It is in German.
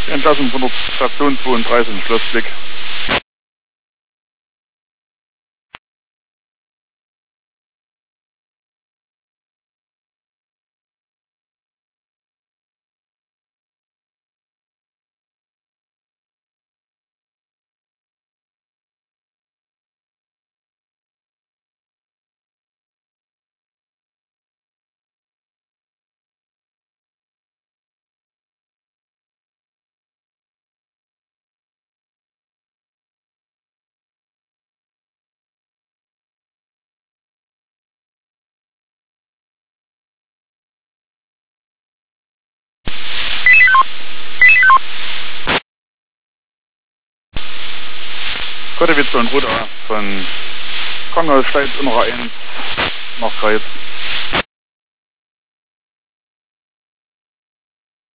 Entlassung von der Station 32 in Schlossblick. Kottewitz und Ruder von Krankenhaus Steitz Innerer 1 nach Kreuz.